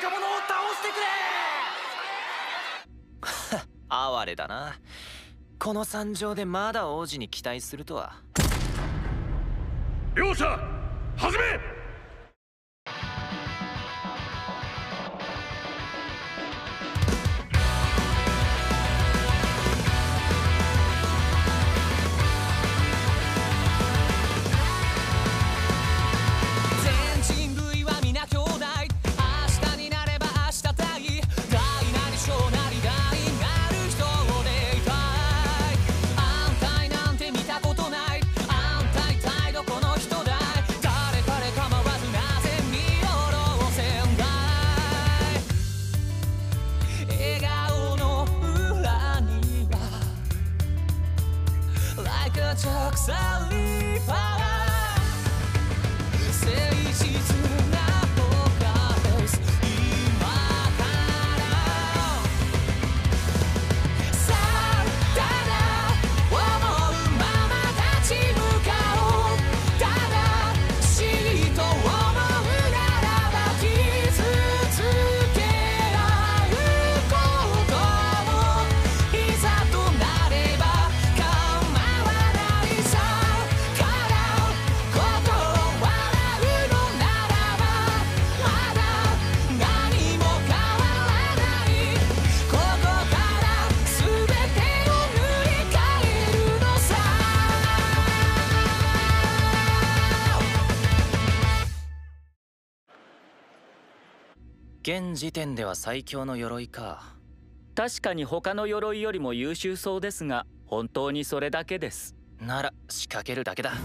若者を倒してくれ哀れだな。この惨状でまだ王子に期待するとは。 両者始め。 現時点では最強の鎧か。 確かに他の鎧よりも優秀そうですが、本当にそれだけです。 なら仕掛けるだけだ。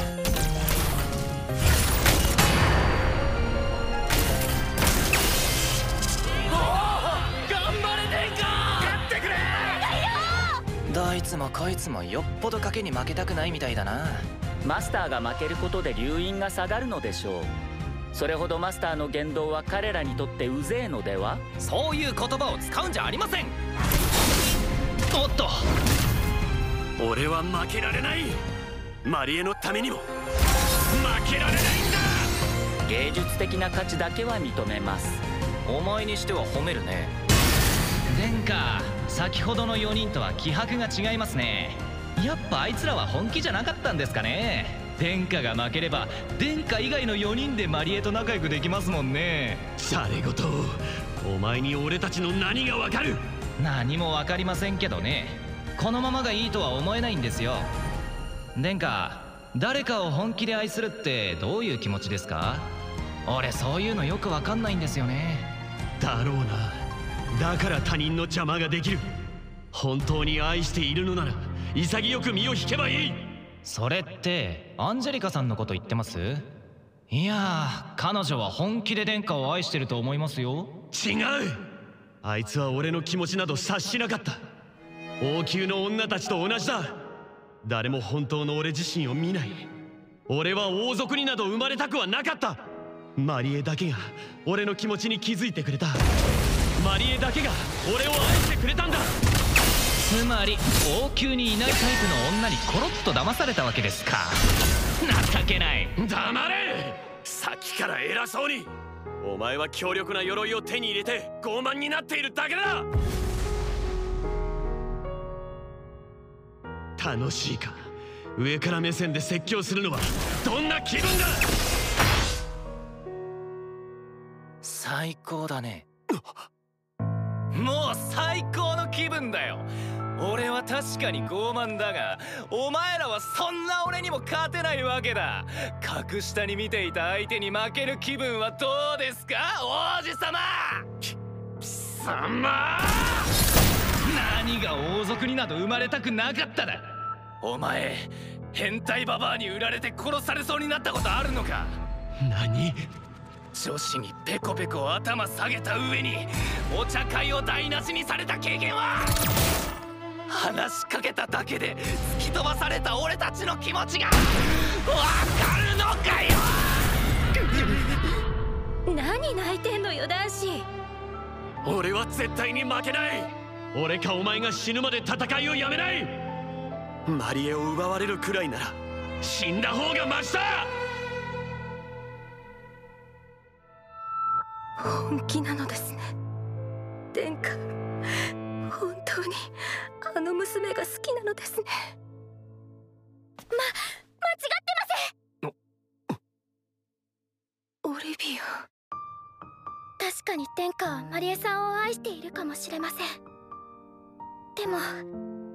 どいつもこいつもよっぽど賭けに負けたくないみたいだな。 マスターが負けることで留飲が下がるのでしょう。それほどマスターの言動は彼らにとってうぜえのでは。 そういう言葉を使うんじゃありません。おっと、 俺は負けられない。マリエのためにも負けられないんだ。 芸術的な価値だけは認めます。 お前にしては褒めるね。 殿下、先ほどの4人とは気迫が違いますね。やっぱあいつらは本気じゃなかったんですかね。殿下が負ければ殿下以外の4人でマリエと仲良くできますもんね。 シャレごと、お前に俺たちの何がわかる。 何も分かりませんけどね。このままがいいとは思えないんですよ。殿下、誰かを本気で愛するってどういう気持ちですか？俺そういうのよく分かんないんですよね。 だろうな。だから他人の邪魔ができる。本当に愛しているのなら潔く身を引けばいい。 それってアンジェリカさんのこと言ってます？いやー、彼女は本気で殿下を愛してると思いますよ。 違う。あいつは俺の気持ちなど察しなかった。王宮の女たちと同じだ。誰も本当の俺自身を見ない。俺は王族になど生まれたくはなかった。マリエだけが俺の気持ちに気づいてくれた。マリエだけが俺を愛してくれたんだ。 つまり王宮にいないタイプの女にコロッと騙されたわけですか。情けない。 黙れ。さっきから偉そうに。お前は強力な鎧を手に入れて傲慢になっているだけだ。楽しいか。上から目線で説教するのはどんな気分だ。 最高だね。もう最高の気分だよ。俺は確かに傲慢だが、お前らはそんな俺にも勝てないわけだ。格下に見ていた相手に負ける気分はどうですか、王子様。 貴様。 何が王族になど生まれたくなかっただ。 お前、変態ババアに売られて殺されそうになったことあるのか。 何。 女子にペコペコ頭下げた上にお茶会を台無しにされた経験は。話しかけただけで突き飛ばされた俺たちの気持ちがわかるのかよ。 何泣いてんのよ男子。 俺は絶対に負けない。俺かお前が死ぬまで戦いをやめない。マリエを奪われるくらいなら死んだ方がマシだ。 本気なのですね。殿下、本当にあの娘が好きなのですね。間違ってません。オリビア。確かに殿下はマリエさんを愛しているかもしれません。でもアン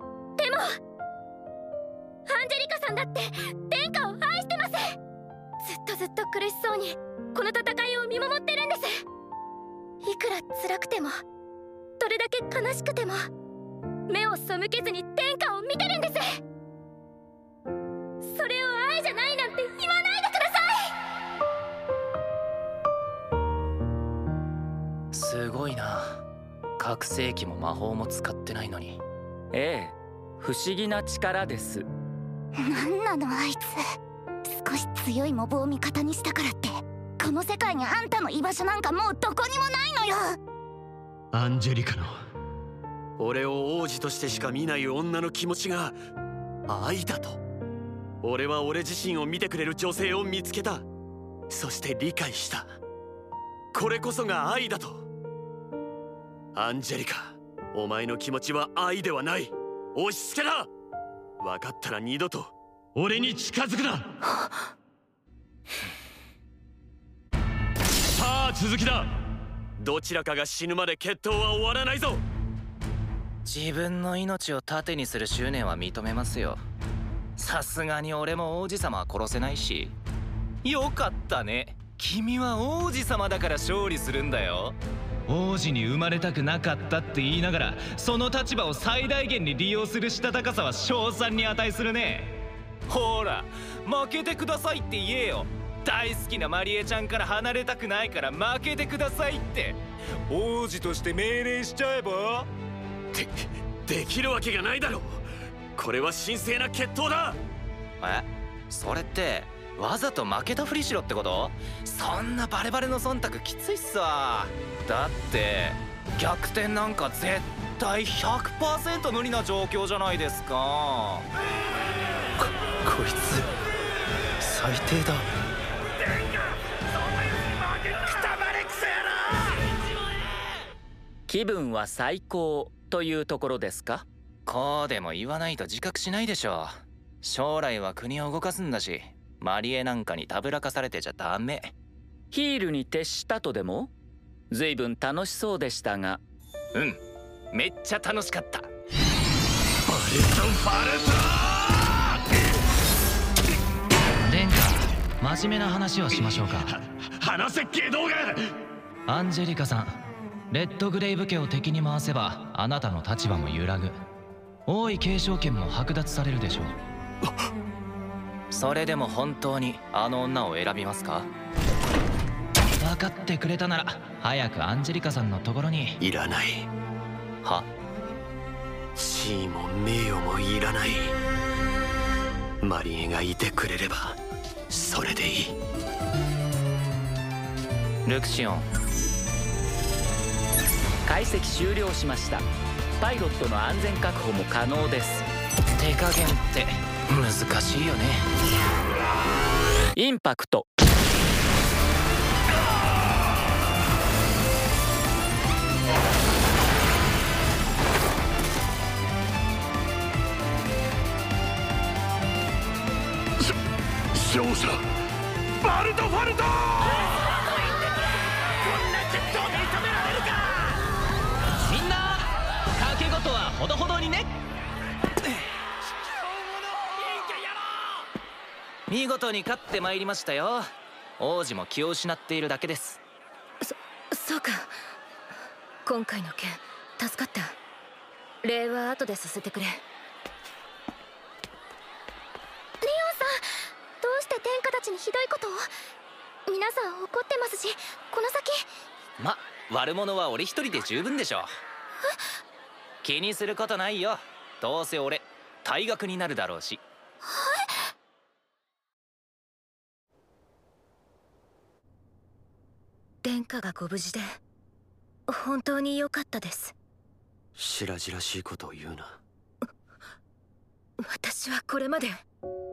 ジェリカさんだって殿下を愛してます。ずっと苦しそうにこの戦いを見守ってるんです。いくら辛くても、どれだけ悲しくても、目を背けずに殿下を見てるんです。それを愛じゃないなんて言わないでください。 すごいな。覚醒器も魔法も使ってないのに。 ええ、不思議な力です。 なんなのあいつ。少し強いモブを味方にしたからってこの世界にあんたの居場所なんかもうどこにもないのよ。 アンジェリカの俺を王子としてしか見ない女の気持ちが愛だと。俺は俺自身を見てくれる女性を見つけた。そして理解した。これこそが愛だと。アンジェリカ、お前の気持ちは愛ではない、押し付けだ。分かったら二度と俺に近づくな。さあ続きだ。 どちらかが死ぬまで決闘は終わらないぞ。 自分の命を盾にする執念は認めますよ。さすがに俺も王子様は殺せないし。よかったね、君は王子様だから勝利するんだよ。 王子に生まれたくなかったって言いながら、その立場を最大限に利用するしたたかさは称賛に値するね。 ほら、負けてくださいって言えよ。大好きなマリエちゃんから離れたくないから負けてくださいって王子として命令しちゃえば。 できるわけがないだろう。これは神聖な決闘だ。 え、それってわざと負けたふりしろってこと？そんなバレバレの忖度きついっすわ。だって逆転なんか絶対 100% 無理な状況じゃないですか。こいつ最低だ。 気分は最高というところですか？ こうでも言わないと自覚しないでしょ。将来は国を動かすんだし、マリエなんかにたぶらかされてちゃダメ。 ヒールに徹したとでも？随分楽しそうでしたが。 うん、めっちゃ楽しかった。 殿下、真面目な話をしましょうか。 話せっけ動画。 アンジェリカさん、レッドグレイブ家を敵に回せばあなたの立場も揺らぐ。王位継承権も剥奪されるでしょう。 それでも本当にあの女を選びますか？ 分かってくれたなら早くアンジェリカさんのところに。 いらない。 は？ 地位も名誉もいらない。マリエがいてくれればそれでいい。 ルクシオン、 解析終了しました。パイロットの安全確保も可能です。 手加減って難しいよね。 インパクト。 勝者バルトファルト。 みんな賭け事はほどほどにね。 見事に勝ってまいりましたよ。王子も気を失っているだけです。 そうか。今回の件助かった。礼は後でさせてくれ。リオンさん、どうして天下たちにひどいことを？皆さん怒ってますし、この先。 ま、悪者は俺一人で十分でしょ。気にすることないよ。どうせ俺退学になるだろうし。 殿下がご無事で本当に良かったです。 白々しいことを言うな。 私はこれまで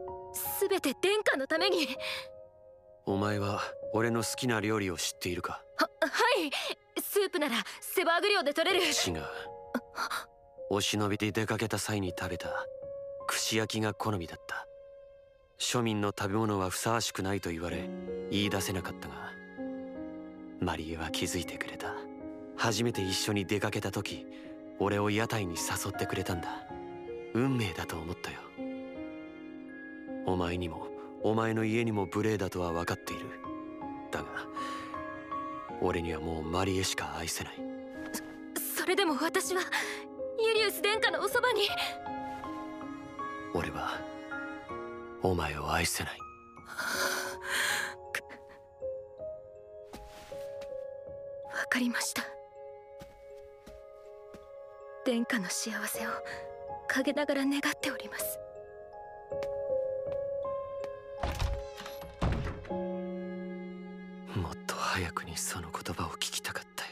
全て殿下のために。 お前は俺の好きな料理を知っているか？ はい。スープならセバーグ漁で取れる。 違う。お忍びで出かけた際に食べた串焼きが好みだった。庶民の食べ物はふさわしくないと言われ言い出せなかったが、マリエは気づいてくれた。初めて一緒に出かけた時、俺を屋台に誘ってくれたんだ。運命だと思ったよ。お前にもお前の家にも無礼だとは分かっている。だが俺にはもうマリエしか愛せない。 それでも私はユリウス殿下のおそばに。 俺はお前を愛せない。 わかりました。殿下の幸せを陰ながら願っております。 もっと早くにその言葉を聞きたかった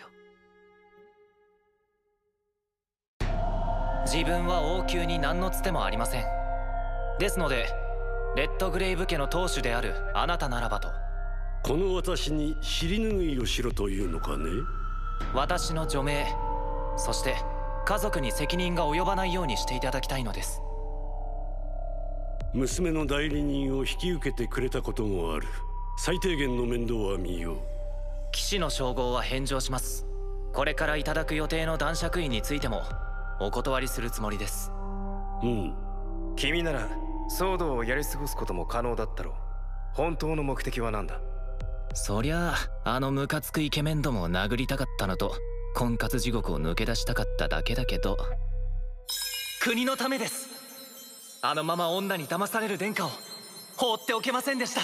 よ。 自分は王宮に何のつてもありません。ですのでレッドグレイブ家の当主であるあなたならばと。 この私に尻拭いをしろというのかね。 私の除名、そして家族に責任が及ばないようにしていただきたいのです。 娘の代理人を引き受けてくれたこともある。最低限の面倒は見よう。 騎士の称号は返上します。これからいただく予定の男爵位についてもお断りするつもりです。 君なら騒動をやり過ごすことも可能だったろう。本当の目的は何だ？ そりゃあのムカつくイケメンどもを殴りたかったのと婚活地獄を抜け出したかっただけだけど、国のためです。あのまま女に騙される殿下を放っておけませんでした。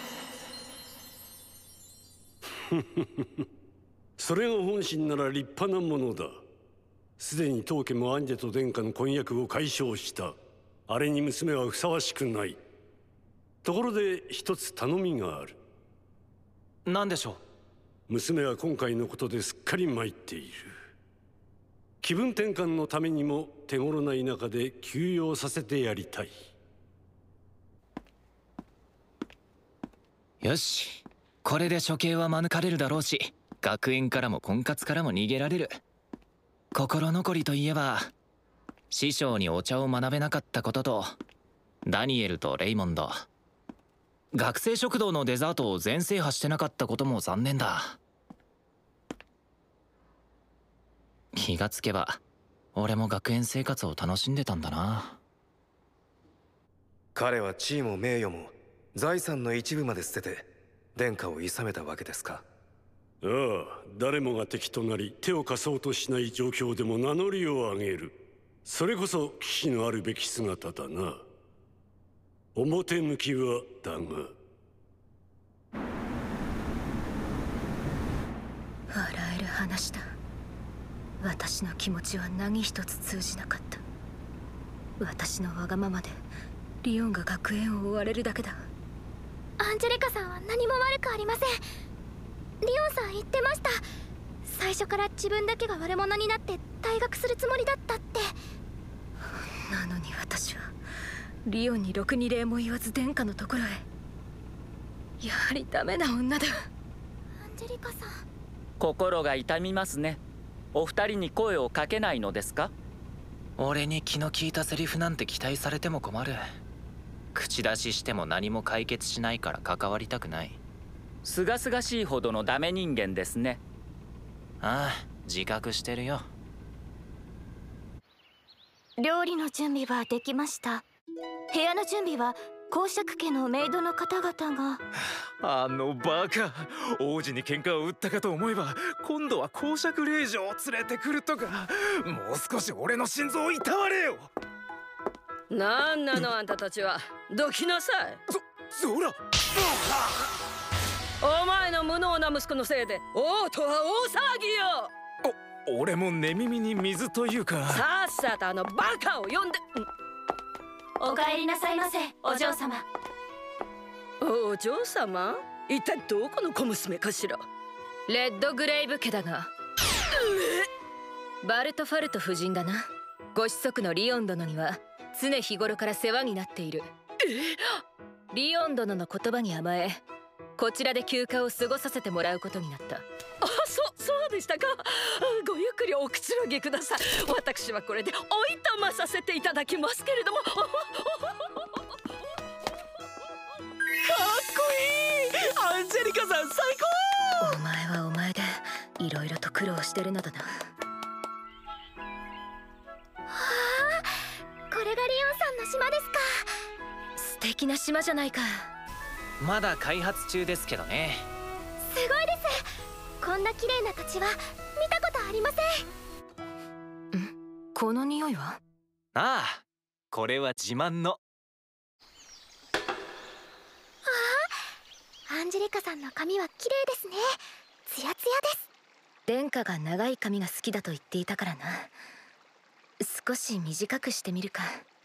それが本心なら立派なものだ。すでに当家もアンジェと殿下の婚約を解消した。あれに娘はふさわしくない。ところで一つ頼みがある。 何でしょう？娘は今回のことですっかり参っている。気分転換のためにも手頃な田舎で休養させてやりたい。 よし、これで処刑は免れるだろうし、学園からも婚活からも逃げられる。心残りといえば師匠にお茶を学べなかったことと、ダニエルとレイモンド、学生食堂のデザートを全制覇してなかったことも残念だ。気がつけば俺も学園生活を楽しんでたんだな。 彼は地位も名誉も財産の一部まで捨てて殿下を諌めたわけですか？ ああ、誰もが敵となり手を貸そうとしない状況でも名乗りを上げる。それこそ騎士のあるべき姿だな。表向きはだが。 笑える話だ。私の気持ちは何一つ通じなかった。私のわがままでリオンが学園を追われるだけだ。 アンジェリカさんは何も悪くありません。リオンさん言ってました。最初から自分だけが悪者になって退学するつもりだったって。 なのに私はリオンにろくに礼も言わず殿下のところへ。やはりダメな女だ。 アンジェリカさん、 心が痛みますね。お二人に声をかけないのですか？ 俺に気の利いたセリフなんて期待されても困る。口出ししても何も解決しないから関わりたくない。 すがすがしいほどのダメ人間ですね。 ああ、自覚してるよ。 料理の準備はできました。部屋の準備は公爵家のメイドの方々が。 あのバカ、王子に喧嘩を売ったかと思えば今度は公爵令嬢を連れてくるとか。もう少し俺の心臓をいたわれよ。 なんなのあんたたちは。どきなさい。 ゾラ、 お前の無能な息子のせいで王とは大騒ぎよ。 俺も寝耳に水というか。 さっさとあのバカを呼んで。 お帰りなさいませ、お嬢様。 お嬢様？一体どこの小娘かしら。レッドグレイブ家だが。バルトファルト夫人だな。ご子息のリオン殿には常日頃から世話になっている。リオン殿の言葉に甘え、こちらで休暇を過ごさせてもらうことになった。 そうでしたか。ごゆっくりおくつろぎください。私はこれでおいとまさせていただきますけれども。かっこいい。アンジェリカさん最高。 お前はお前でいろいろと苦労してるのだな。 これがリオンさんの島ですか。 素敵な島じゃないか。 まだ開発中ですけどね。 すごいです。こんな綺麗な土地は見たことありません。 この匂いは？ ああ、これは自慢の。 アンジェリカさんの髪は綺麗ですね。ツヤツヤです。 殿下が長い髪が好きだと言っていたからな。少し短くしてみるか。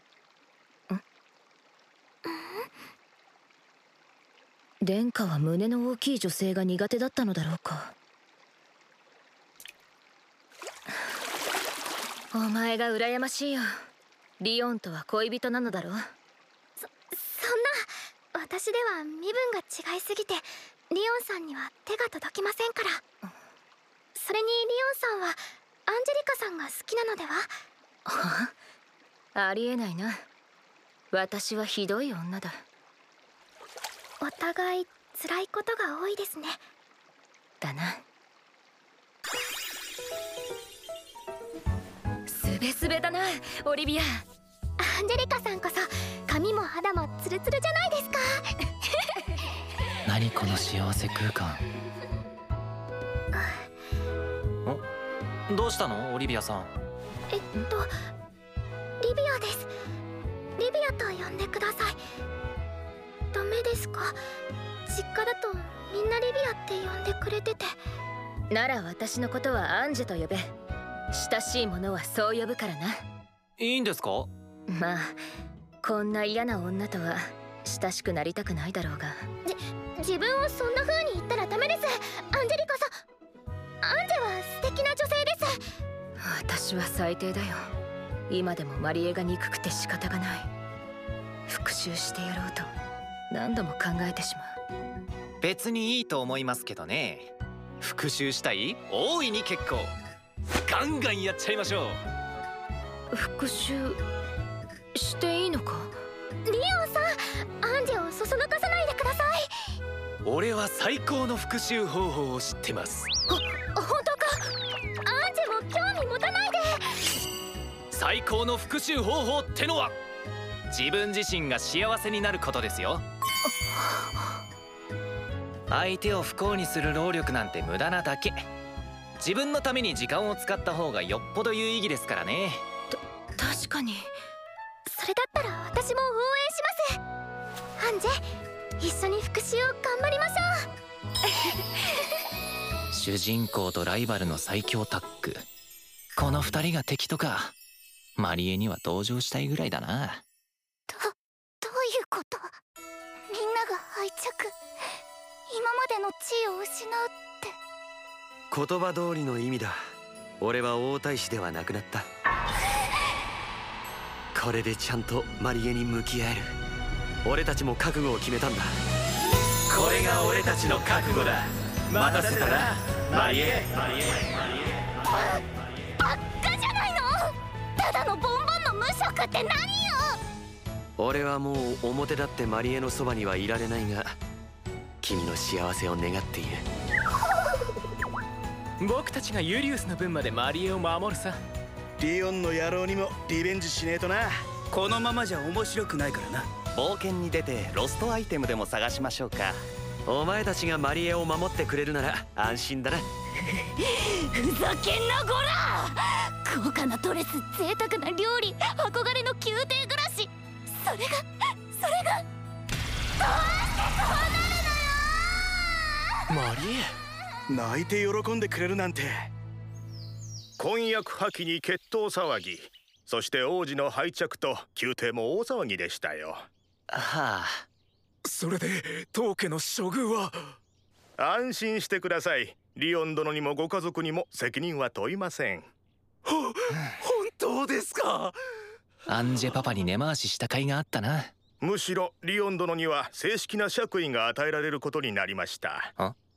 殿下は胸の大きい女性が苦手だったのだろうか。お前が羨ましいよ。リオンとは恋人なのだろう。 そんな、私では身分が違いすぎてリオンさんには手が届きませんから。それにリオンさんはアンジェリカさんが好きなのでは？ はあ、ありえないな。私はひどい女だ。 お互い辛いことが多いですね。 だな。すべすべだな、オリビア。 アンジェリカさんこそ髪も肌もツルツルじゃないですか。 何この幸せ空間。どうしたのオリビアさん？ リビアです。リビアと呼んでください。ダメですか？実家だとみんなリビアって呼んでくれてて。 なら私のことはアンジェと呼べ。親しい者はそう呼ぶからな。 いいんですか？ まあこんな嫌な女とは親しくなりたくないだろうが。 自分をそんな風に言ったらダメです。アンジェリカさん。アンジェは素敵な女性です。 私は最低だよ。今でもマリエが憎くて仕方がない。復讐してやろうと何度も考えてしまう。 別にいいと思いますけどね。復讐したい？大いに結構。ガンガンやっちゃいましょう。復讐していいのか？ リオンさん、アンジェをそそのかさないでください。 俺は最高の復讐方法を知ってます。 本当か？アンジェも興味持たないで。 最高の復讐方法ってのは自分自身が幸せになることですよ。相手を不幸にする労力なんて無駄なだけ。自分のために時間を使った方がよっぽど有意義ですからね。 確かに。 それだったら私も応援します。アンジェ、一緒に復讐を頑張りましょう。主人公とライバルの最強タッグ。この二人が敵とか。マリエには同情したいぐらいだな。 どういうこと？みんなが愛着、今までの地位を失うって。 言葉通りの意味だ。俺は王太子ではなくなった。これでちゃんとマリエに向き合える。俺たちも覚悟を決めたんだ。 これが俺たちの覚悟だ。待たせたな、マリエ。 バカじゃないの？ただのボンボンの無職って何よ。 俺はもう表立ってマリエのそばにはいられないが、君の幸せを願っている。 僕たちがユリウスの分までマリエを守るさ。 リオンの野郎にもリベンジしねえとな。このままじゃ面白くないからな。 冒険に出てロストアイテムでも探しましょうか。 お前たちがマリエを守ってくれるなら安心だな。 ふざけんなこら。豪華なドレス、贅沢な料理、憧れの宮廷暮らし。それがどうしてこうなるのよ。 マリエ、泣いて喜んでくれるなんて。 婚約破棄に決闘騒ぎ、そして王子の敗着と宮廷も大騒ぎでしたよ。 はあ。 それで当家の処遇は？ 安心してください。リオン殿にもご家族にも責任は問いません。 本当ですか？ アンジェパパに根回しした甲斐があったな。 むしろリオン殿には正式な爵位が与えられることになりました。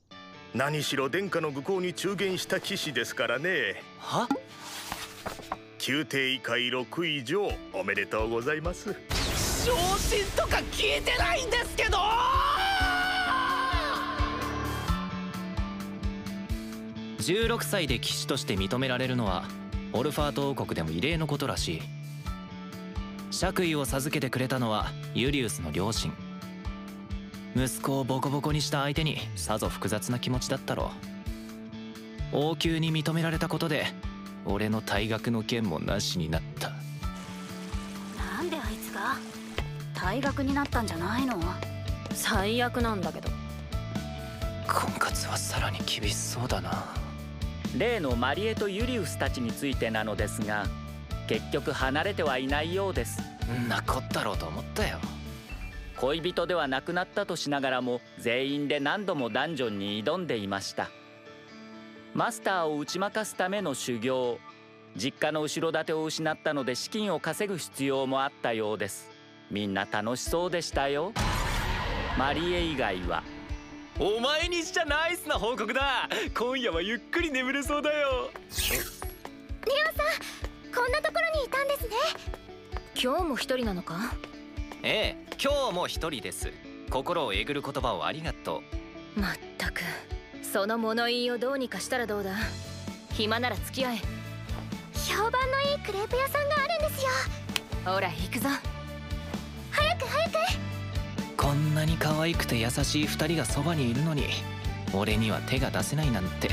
何しろ殿下の愚行に中言した騎士ですからね。 は？ 宮廷位階6位以上おめでとうございます。 昇進とか聞いてないんですけど。16歳で騎士として認められるのはオルファート王国でも異例のことらしい。爵位を授けてくれたのはユリウスの両親。息子をボコボコにした相手にさぞ複雑な気持ちだったろう。王宮に認められたことで俺の退学の件もなしになった。 なんであいつが退学になったんじゃないの？最悪なんだけど。 婚活はさらに厳しそうだな。 例のマリエとユリウスたちについてなのですが、結局離れてはいないようです。 んなこったろうと思ったよ。 恋人ではなくなったとしながらも全員で何度もダンジョンに挑んでいました。マスターを打ち負かすための修行、実家の後ろ盾を失ったので資金を稼ぐ必要もあったようです。みんな楽しそうでしたよ。マリエ以外は。 お前にしちゃナイスな報告だ。今夜はゆっくり眠れそうだよ。 リオンさん、こんなところにいたんですね。 今日も一人なのか？ ええ、今日も一人です。心をえぐる言葉をありがとう。まったく、その物言いをどうにかしたらどうだ。暇なら付き合え。 評判のいいクレープ屋さんがあるんですよ。 ほら行くぞ。 早く早く。 こんなに可愛くて優しい2人がそばにいるのに俺には手が出せないなんて。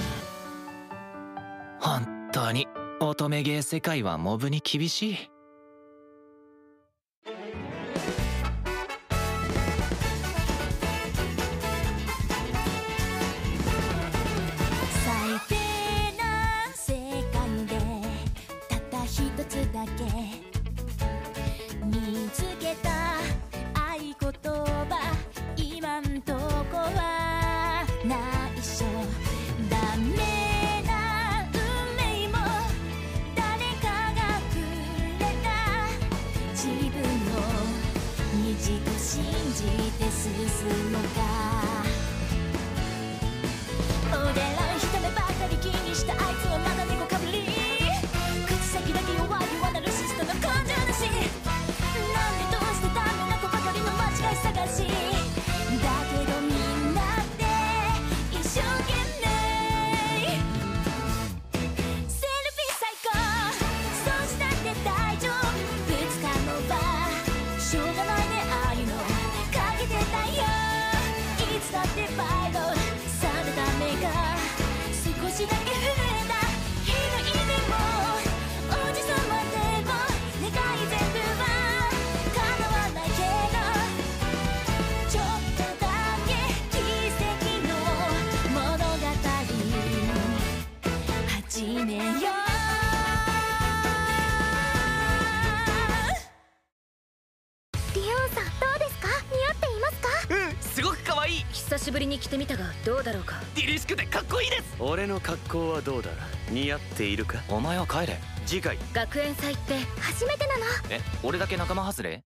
本当に乙女ゲー世界はモブに厳しい。 最低な世界でたった一つだけ見つけた合言葉、今んとこは内緒。ダメな運命も誰かがくれた。自分の道と信じて進むか。俺ら一目ばかり気にしたあいつはまだ猫かぶり。口先だけ弱いナルシストの根性なし。なんでどうしてダメな子ばかりの間違い探し。だけどみんなで一生懸命セルフィー最高。そうしたって大丈夫。2日の場しょうがないね、ああいうのかけてたよ。いつだってバイトされた目が少しだけ震えた。日の入りも王子様でも願い全部は叶わないけど、ちょっとだけ奇跡の物語始めよう。 リオンさんどうですか？似合っていますか？ すごく可愛い。 久しぶりに着てみたがどうだろうか。 デリシクでかっこいいです。 俺の格好はどうだ？似合っているか？ お前は帰れ。 次回学園祭って初めてなの。 え、俺だけ仲間外れ？